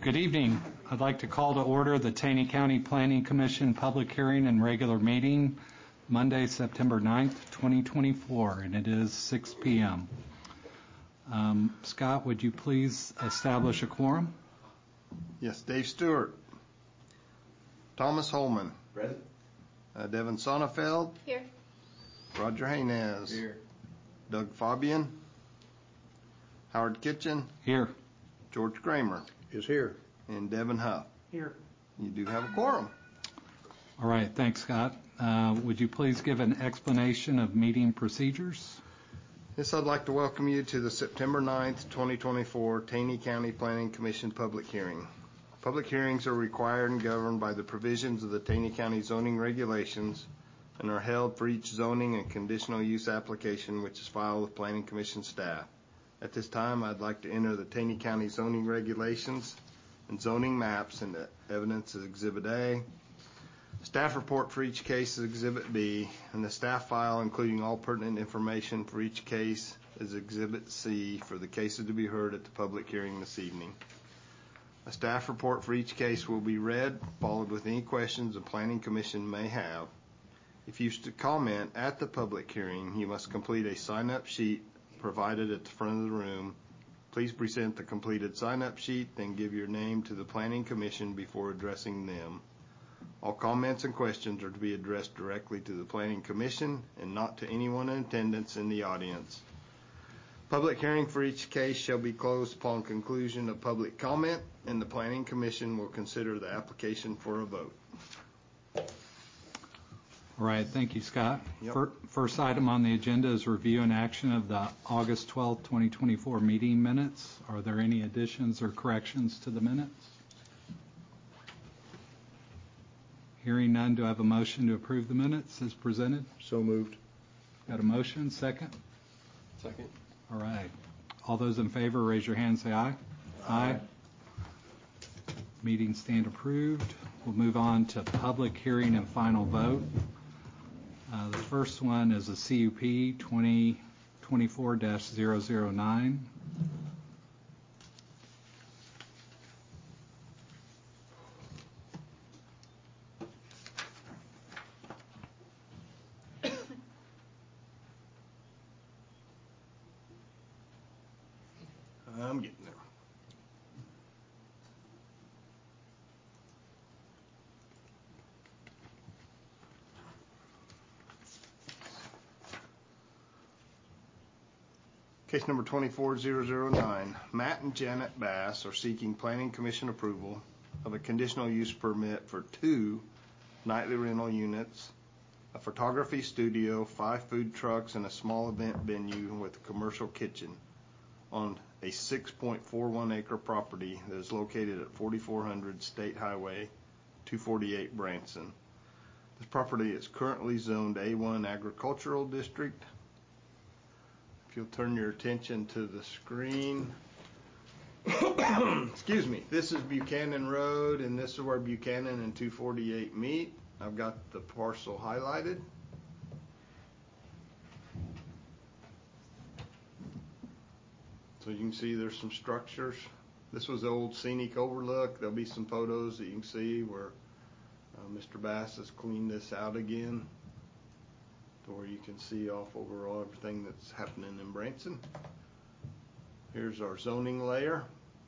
Good evening. I'd like to call to order the Taney County Planning Commission public hearing and regular meeting Monday, September 9th, 2024, and it is 6 p.m. Scott, would you please establish a quorum? Yes, Dave Stewart. Thomas Holman. Present. Devin Sonnefeld. Here. Roger Haynez. Here. Doug Fabian. Howard Kitchen. Here. George Kramer. Is here. And Devin Huff. Here. You do have a quorum. All right, thanks, Scott. Would you please give an explanation of meeting procedures? Yes, I'd like to welcome you to the September 9th, 2024 Taney County Planning Commission public hearing. Public hearings are required and governed by the provisions of the Taney County zoning regulations and are held for each zoning and conditional use application which is filed with Planning Commission staff. At this time, I'd like to enter the Taney County zoning regulations and zoning maps into evidence as Exhibit A. Staff report for each case is Exhibit B, and the staff file including all pertinent information for each case is Exhibit C for the cases to be heard at the public hearing this evening. A staff report for each case will be read, followed with any questions the Planning Commission may have. If you wish to comment at the public hearing, you must complete a sign-up sheet provided at the front of the room. Please present the completed sign-up sheet, then give your name to the Planning Commission before addressing them. All comments and questions are to be addressed directly to the Planning Commission and not to anyone in attendance in the audience. Public hearing for each case shall be closed upon conclusion of public comment, and the Planning Commission will consider the application for a vote. All right, thank you, Scott. Yep. First item on the agenda is review and action of the August 12th, 2024 meeting minutes. Are there any additions or corrections to the minutes? Hearing none, do I have a motion to approve the minutes as presented? So moved. Got a motion? Second? Second. All right. All those in favor, raise your hand, say aye. Aye. Meeting stand approved. We'll move on to public hearing and final vote. The first one is a CUP 2024-009. I'm getting there. Case number 24009. Matt and Janet Bass are seeking Planning Commission approval of a conditional use permit for 2 nightly rental units, a photography studio, 5 food trucks, and a small event venue with a commercial kitchen on a 6.41 acre property that is located at 4400 State Highway 248 Branson. This property is currently zoned A1 Agricultural District. If you'll turn your attention to the screen, excuse me, this is Buchanan Road, and this is where Buchanan and 248 meet. I've got the parcel highlighted. So you can see there's some structures. This was the old scenic overlook. There'll be some photos that you can see where Mr. Bass has cleaned this out again, to where you can see off overall everything that's happening in Branson. Here's our zoning layer.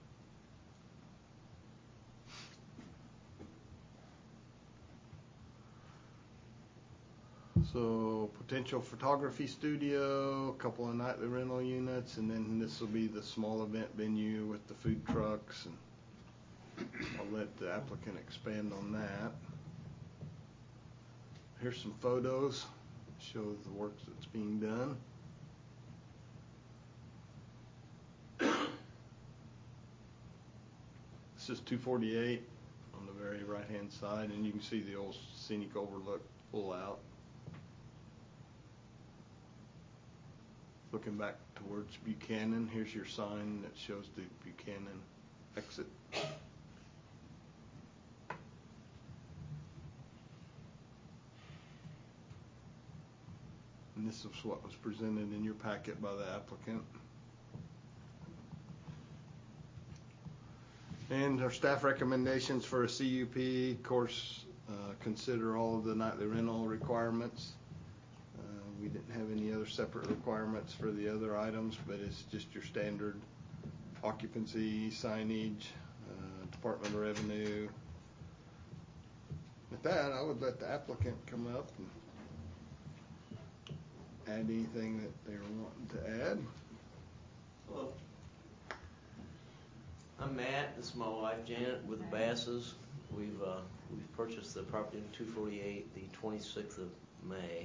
So potential photography studio, a couple of nightly rental units, and then this will be the small event venue with the food trucks, and I'll let the applicant expand on that. Here's some photos. Shows the work that's being done. This is 248 on the very right hand side, and you can see the old scenic overlook pull out. Looking back towards Buchanan, here's your sign that shows the Buchanan exit. And this is what was presented in your packet by the applicant. And our staff recommendations for a CUP, of course, consider all of the nightly rental requirements. We didn't have any other separate requirements for the other items, but it's just your standard occupancy, signage, Department of Revenue. With that, I would let the applicant come up and add anything that they were wanting to add. Hello. I'm Matt. This is my wife Janet with the Basses. We've purchased the property in 248 the 26th of May.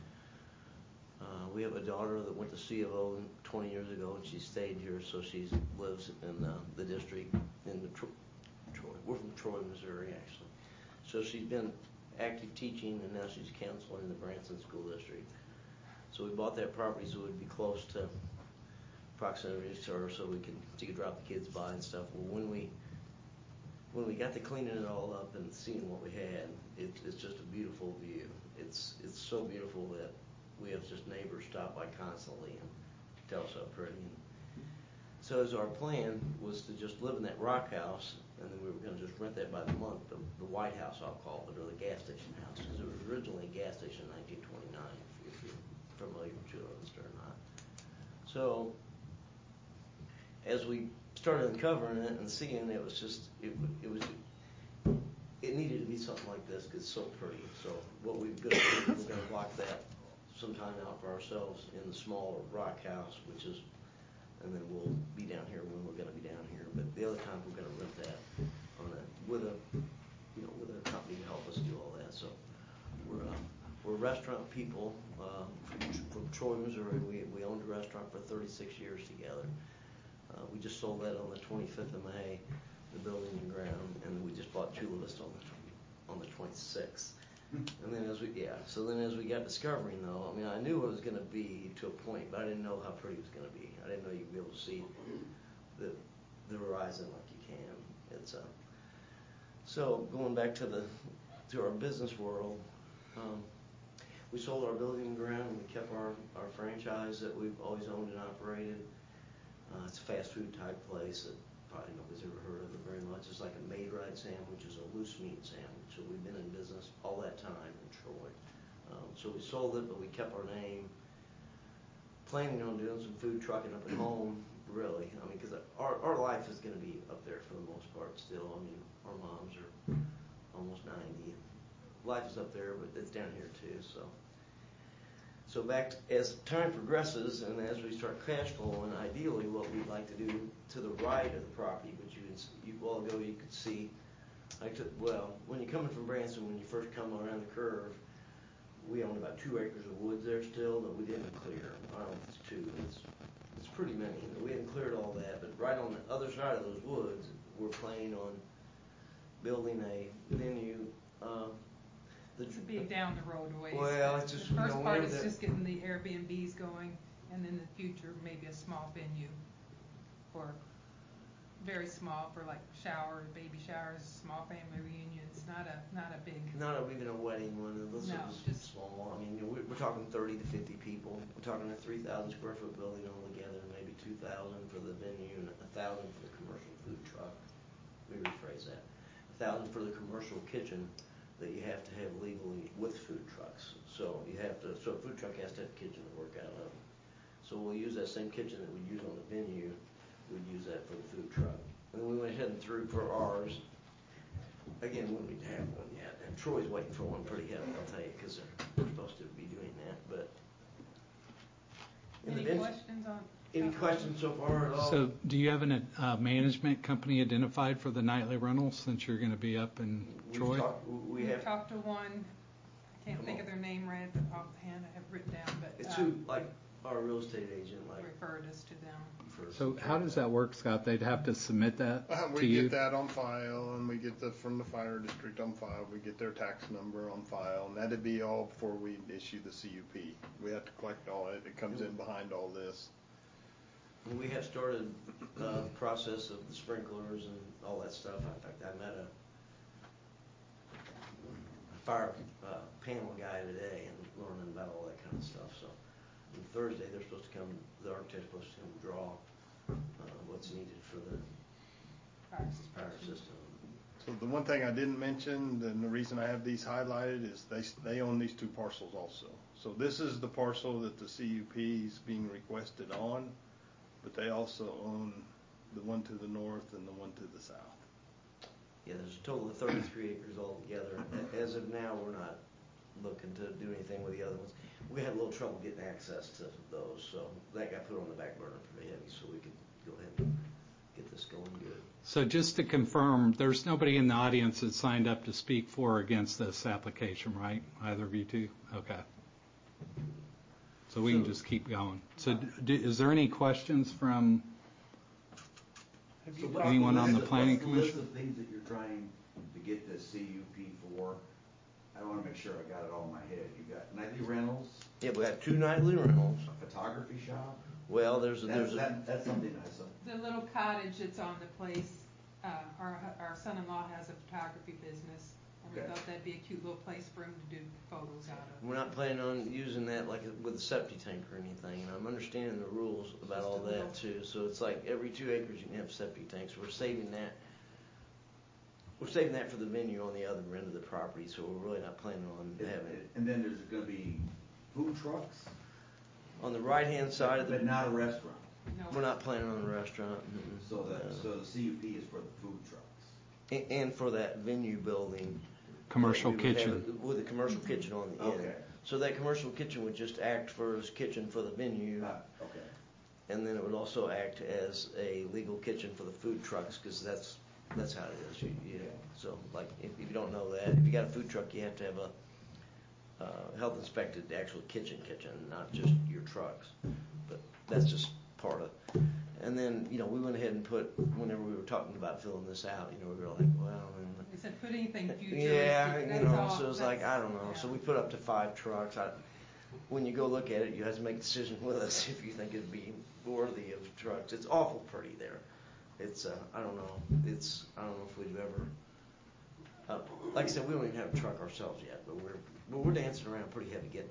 We have a daughter that went to C of O 20 years ago, and she stayed here, so she lives in the district in the Troy. We're from Troy, Missouri, actually. So she's been active teaching, and now she's counseling in the Branson School District. So we bought that property so it would be close to proximity to her, so she could drop the kids by and stuff. Well, when we got to cleaning it all up and seeing what we had, it's just a beautiful view. It's so beautiful that we have just neighbors stop by constantly and tell us how pretty. And so as our plan was to just live in that rock house, and then we were going to just rent that by the month, the White House, I'll call it, or the gas station house, because it was originally a gas station in 1929, if you're familiar with Chula or not. So as we started uncovering it and seeing it was just, it needed to be something like this because it's so pretty. So what we're going to do, we're going to block that sometime out for ourselves in the smaller rock house, and then we'll be down here when we're going to be down here. But the other time we're going to rent that with a company to help us do all that. So we're restaurant people from Troy, Missouri. We owned a restaurant for 36 years together. We just sold that on the 25th of May, the building and ground, and we just bought Chula Vista on the 26th. And then as we got discovering, though, I mean, I knew it was going to be to a point, but I didn't know how pretty it was going to be. I didn't know you'd be able to see the horizon like you can. So going back to our business world, we sold our building and ground, and we kept our franchise that we've always owned and operated. It's a fast food type place that probably nobody's ever heard of it very much. It's like a Maid-Rite sandwich, is a loose meat sandwich. So we've been in business all that time in Troy. So we sold it, but we kept our name. Planning on doing some food trucking up at home, really. I mean, because our life is going to be up there for the most part still. I mean, our moms are almost 90. Life is up there, but it's down here too. So as time progresses and as we start cash flowing, ideally what we'd like to do to the right of the property, which you could see, when you're coming from Branson, when you first come around the curve, we own about 2 acres of woods there still that we didn't clear. I don't know if it's 2, it's pretty many. We hadn't cleared all that, but right on the other side of those woods, we're planning on building a venue. It's being down the road a ways. Well, it's just, the first part is just getting the Airbnbs going, and in the future maybe a small venue for very small, for like baby showers, small family reunions. Not a big. Not even a wedding one. Those no, are just small. I mean, we're talking 30 to 50 people. We're talking a 3,000 square foot building altogether, maybe 2,000 for the venue and 1,000 for the commercial food truck. Let me rephrase that. 1,000 for the commercial kitchen that you have to have legally with food trucks. So a food truck has to have a kitchen to work out of. So we'll use that same kitchen that we use on the venue. We'd use that for the food truck. And then we went ahead and threw for ours. Again, we didn't have one yet. And Troy's waiting for one pretty heavy, I'll tell you, because they're supposed to be doing that. But any questions so far at all? So do you have a management company identified for the nightly rental since you're going to be up in Troy? We've talked to one. I can't think of their name right offhand. I have it written down, but it's who, like our real estate agent, referred us to them. So how does that work, Scott? They'd have to submit that to you? We get that on file, and we get from the fire district on file. We get their tax number on file, and that'd be all before we issue the CUP. We have to collect all it. It comes in behind all this. We have started the process of the sprinklers and all that stuff. In fact, I met a fire panel guy today and learning about all that kind of stuff. So on Thursday, the architect's supposed to come draw what's needed for the fire So the one thing I didn't mention, and the reason I have these highlighted, is they own these two parcels also. So this is the parcel that the CUP is being requested on, but they also own the one to the north and the one to the south. Yeah, there's a total of 33 acres altogether. As of now, we're not looking to do anything with the other ones. We had a little trouble getting access to those, so that got put on the back burner pretty heavy, so we could go ahead and get this going good. So just to confirm, there's nobody in the audience that signed up to speak for or against this application, right? Either of you two? Okay. So we can just keep going. So is there any questions from anyone on the planning What's the list commission? of things that you're trying to get the CUP for? I want to make sure I got it all in my head. You got nightly rentals, Yeah, we have 2 nightly rentals. a photography shop. Well, that's That's something I saw. The little cottage that's on the place, our son-in-law has a photography business, and we Okay. thought that'd be a cute little place for him to do photos out of. We're not planning on using that like with a septic tank or anything, and I'm understanding the rules about all that too. So it's like every 2 acres you can have septic tanks. We're saving that. We're saving that for the venue on the other end of the property, so we're really not planning on having it. And then there's going to be food trucks, On the right-hand side of but the, not a restaurant. No, we're not planning on a restaurant. So the CUP is for the food trucks. And for that venue building. Commercial we would have kitchen. it With a commercial kitchen on the end. Okay. So that commercial kitchen would just act for as kitchen for the venue. Okay. And then it would also act as a legal kitchen for the food trucks, because that's how it is. So like if you don't know that, if you got a food truck, you have to have a health inspected actual kitchen, not just your trucks. But that's just part of it. And then we went ahead and put, whenever we were talking about filling this out, we were like, well. they said put anything futuristic. Yeah, that's all, so it's like, I don't know. yeah. So we put up to 5 trucks. When you go look at it, you have to make a decision with us if you think it'd be worthy of trucks. It's awful pretty there. It's, I don't know. I don't know if we'd ever, like I said, we don't even have a truck ourselves yet, but we're dancing around pretty heavy getting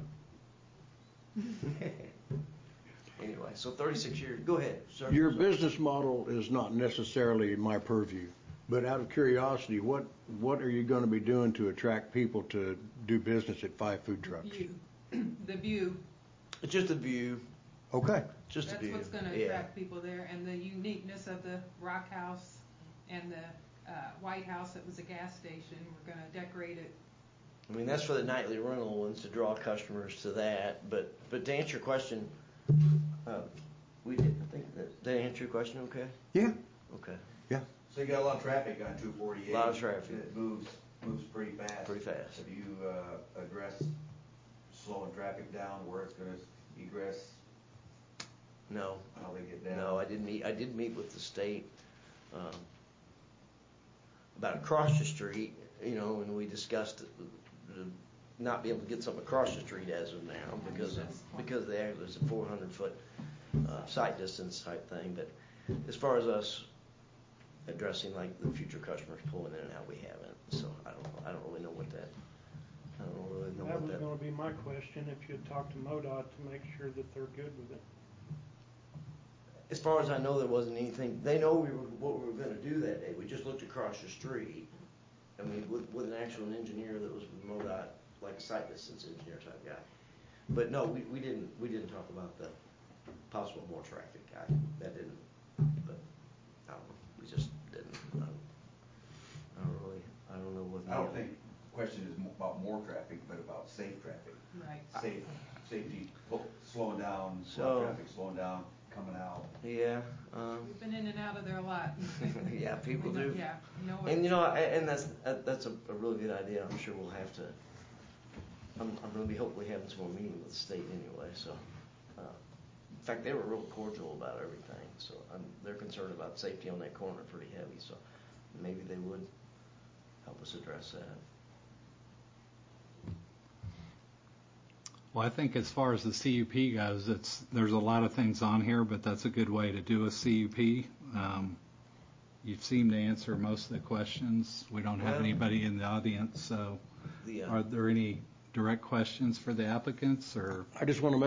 a truck. Anyway, so 36 years. Go ahead, sir. Your business model is not necessarily my purview, but out of curiosity, what are you going to be doing to attract people to do business at 5 food trucks? The view. It's just a view. Okay. Just a That's view. what's going to attract people there, and the uniqueness of the Rock House and the White House that was a gas station. We're going to decorate it. I mean, that's for the nightly rental ones to draw customers to that. But to answer your question, we did. I think that answer your question. Okay. Yeah. Okay. Yeah. So you got a lot of traffic on 248. A lot of traffic. It moves pretty fast. Pretty fast. Have you addressed slowing traffic down where it's going to egress? No. How they get down? No, I didn't meet. I did meet with the state about across the street. And we discussed not be able to get something across the street as of now because there's a 400-foot sight distance type thing. But as far as us addressing like the future customers pulling in and out, we haven't. So I don't really know what that. I don't really know That what was that. going to be my question, if you had talked to MoDOT to make sure that they're good with it. As far as I know, there wasn't anything. They know what we were going to do that day. We just looked across the street. I mean, with an actual engineer that was with MoDOT, like a site distance engineer type guy. But no, we didn't talk about the possible more traffic. That didn't. But I don't know. We just didn't. I don't know what. I don't think the question is about more traffic, but about safe traffic. Right. Safety, slowing down, traffic slowing down, coming out. Yeah. We've been in and out of there a lot. Yeah, people We know- do. Yeah. And and that's a really good idea. I'm sure we'll have to. I'm going to be hopefully having some more meeting with the state anyway. So, in fact, they were real cordial about everything. So they're concerned about safety on that corner pretty heavy. So maybe they would help us address that. Well, I think as far as the CUP goes, there's a lot of things on here, but that's a good way to do a CUP. You seem to answer most of the questions. We don't have anybody in the audience, so are there any direct questions for the applicants or? I just want to